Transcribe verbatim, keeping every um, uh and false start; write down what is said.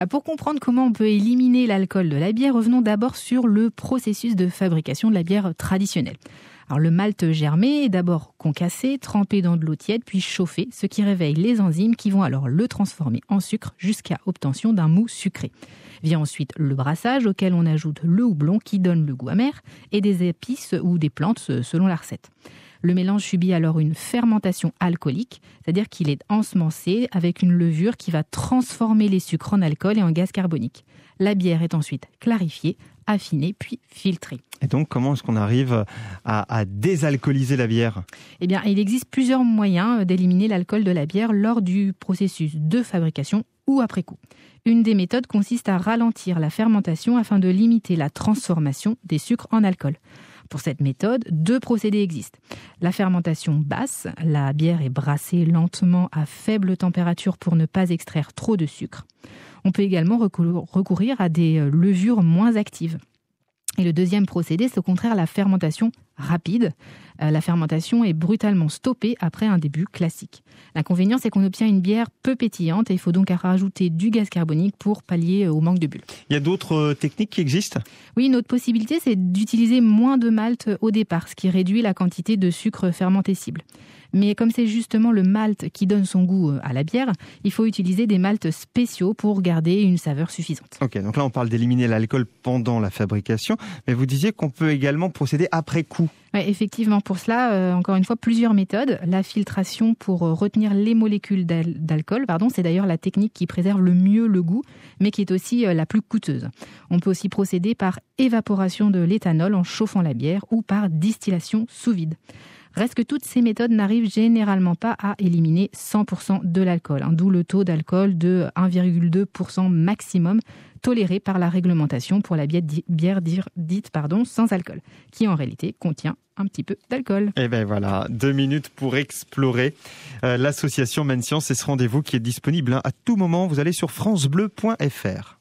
Pour comprendre comment on peut éliminer l'alcool de la bière, revenons d'abord sur le processus de fabrication de la bière traditionnelle. Alors, le malt germé est d'abord concassé, trempé dans de l'eau tiède, puis chauffé, ce qui réveille les enzymes qui vont alors le transformer en sucre jusqu'à obtention d'un mou sucré. Vient ensuite le brassage auquel on ajoute le houblon qui donne le goût amer et des épices ou des plantes selon la recette. Le mélange subit alors une fermentation alcoolique, c'est-à-dire qu'il est ensemencé avec une levure qui va transformer les sucres en alcool et en gaz carbonique. La bière est ensuite clarifiée, affinée puis filtrée. Et donc, comment est-ce qu'on arrive à, à désalcooliser la bière ? Eh bien, il existe plusieurs moyens d'éliminer l'alcool de la bière lors du processus de fabrication ou après coup. Une des méthodes consiste à ralentir la fermentation afin de limiter la transformation des sucres en alcool. Pour cette méthode, deux procédés existent. La fermentation basse, la bière est brassée lentement à faible température pour ne pas extraire trop de sucre. On peut également recourir à des levures moins actives. Et le deuxième procédé, c'est au contraire la fermentation rapide. La fermentation est brutalement stoppée après un début classique. L'inconvénient, c'est qu'on obtient une bière peu pétillante et il faut donc rajouter du gaz carbonique pour pallier au manque de bulles. Il y a d'autres techniques qui existent ? Oui, une autre possibilité, c'est d'utiliser moins de malt au départ, ce qui réduit la quantité de sucre fermenté cible. Mais comme c'est justement le malt qui donne son goût à la bière, il faut utiliser des malts spéciaux pour garder une saveur suffisante. Ok, donc là on parle d'éliminer l'alcool pendant la fabrication, mais vous disiez qu'on peut également procéder après coup. Oui, effectivement, pour cela, euh, encore une fois, plusieurs méthodes. La filtration pour euh, retenir les molécules d'al- d'alcool, pardon, c'est d'ailleurs la technique qui préserve le mieux le goût, mais qui est aussi euh, la plus coûteuse. On peut aussi procéder par évaporation de l'éthanol en chauffant la bière ou par distillation sous vide. Reste que toutes ces méthodes n'arrivent généralement pas à éliminer cent pour cent de l'alcool, hein, d'où le taux d'alcool de un virgule deux pour cent maximum toléré par la réglementation pour la bière dite pardon, sans alcool, qui en réalité contient un petit peu d'alcool. Et bien voilà, deux minutes pour explorer euh, l'association Menscience et ce rendez-vous qui est disponible hein, à tout moment. Vous allez sur francebleu point f r.